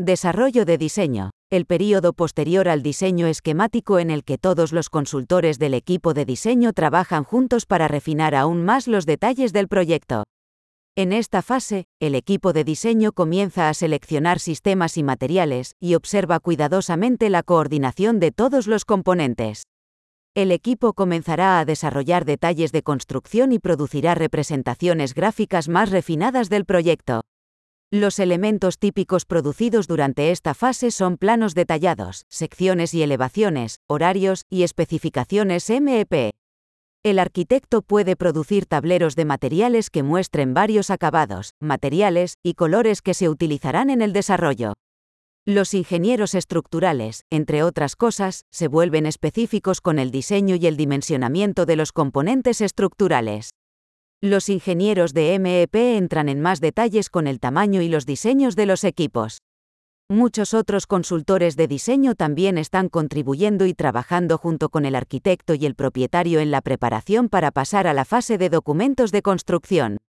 Desarrollo de diseño. El período posterior al diseño esquemático en el que todos los consultores del equipo de diseño trabajan juntos para refinar aún más los detalles del proyecto. En esta fase, el equipo de diseño comienza a seleccionar sistemas y materiales, y observa cuidadosamente la coordinación de todos los componentes. El equipo comenzará a desarrollar detalles de construcción y producirá representaciones gráficas más refinadas del proyecto. Los elementos típicos producidos durante esta fase son planos detallados, secciones y elevaciones, horarios, y especificaciones MEP. El arquitecto puede producir tableros de materiales que muestren varios acabados, materiales, y colores que se utilizarán en el desarrollo. Los ingenieros estructurales, entre otras cosas, se vuelven específicos con el diseño y el dimensionamiento de los componentes estructurales. Los ingenieros de MEP entran en más detalles con el tamaño y los diseños de los equipos. Muchos otros consultores de diseño también están contribuyendo y trabajando junto con el arquitecto y el propietario en la preparación para pasar a la fase de documentos de construcción.